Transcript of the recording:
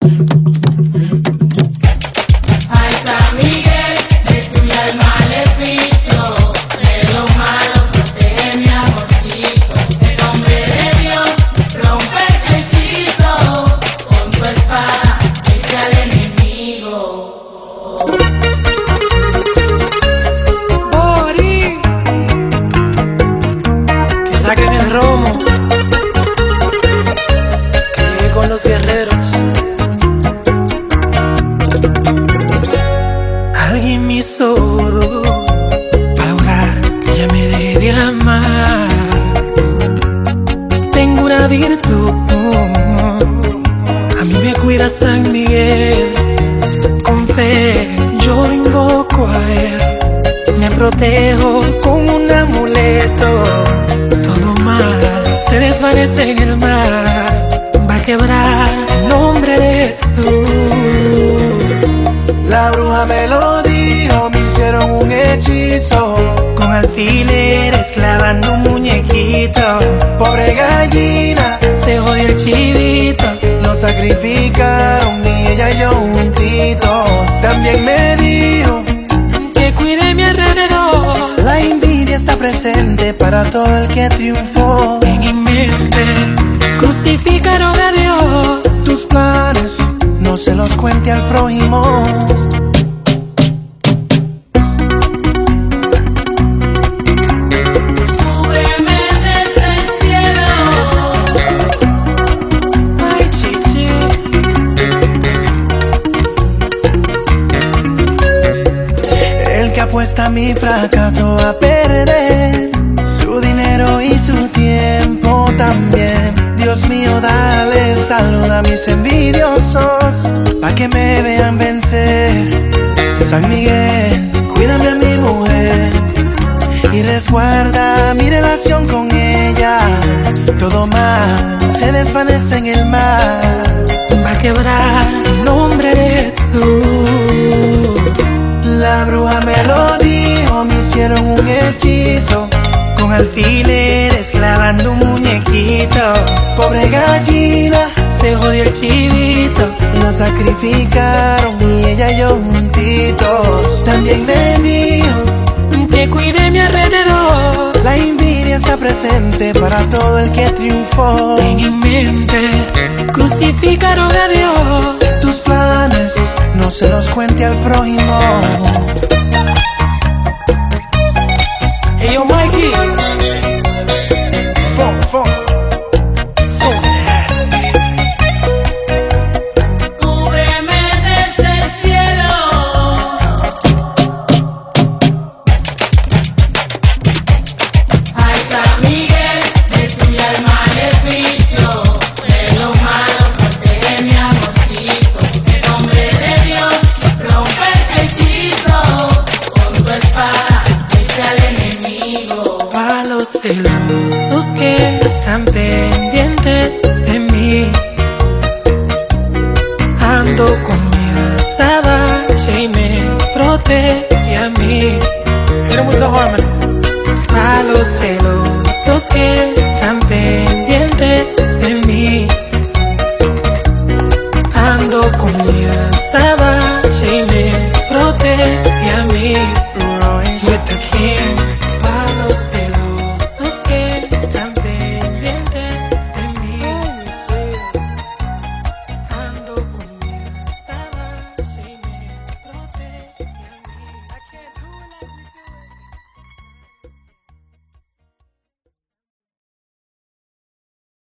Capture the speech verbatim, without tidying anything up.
Los guerreros. Alguien me hizo para lograr que ella me dé de amar. Tengo una virtud, a mí me cuida San Miguel. Con fe yo lo invoco a él, me protejo con un amuleto. Todo mal se desvanece en el mar, va a quebrar el nombre de Jesús. La bruja me lo dijo, me hicieron un hechizo, con alfileres clavando un muñequito. Pobre gallina, se jodió el chivito, lo sacrificaron y ella y yo juntitos. También me dijo que cuide mi alrededor. La envidia está presente para todo el que triunfó. En mi mente crucificaron a Dios. Tus planes no se los cuente al prójimo. Cúbreme desde el cielo. Ay, chichi. El que apuesta a mi fracaso a perder su dinero y su tiempo también. Dios mío, dale salud a mis envidiosos, pa' que me vean vencer. San Miguel, cuídame a mi mujer y resguarda mi relación con ella. Todo mal se desvanece en el mar, va a quebrar el nombre de Jesús. La bruja me lo dijo, me hicieron un hechizo, con alfileres clavando un muñequito. Pobre gallina, se jodió el chivito, lo sacrificaron y ella y yo juntitos. También me dijo que cuide mi alrededor. La envidia está presente para todo el que triunfó. En mi mente crucificaron a Dios. Tus planes no se los cuente al prójimo. Hey, yo, Mikey. Fon, fon. So nasty. Cúbreme desde el cielo. Ay, San Miguel, destruye el maleficio. De lo malo, protege mi amorcito. En nombre de Dios, rompe ese hechizo. Con tu espada, vence al enemigo. Pa' los celosos que están pendientes de mí, ando con mi azabache y me protege a mí. Quiero mucho harmony. Pa' los celosos que están pendientes de mí, ando con mi azabache y me protege a mí. Royce With the king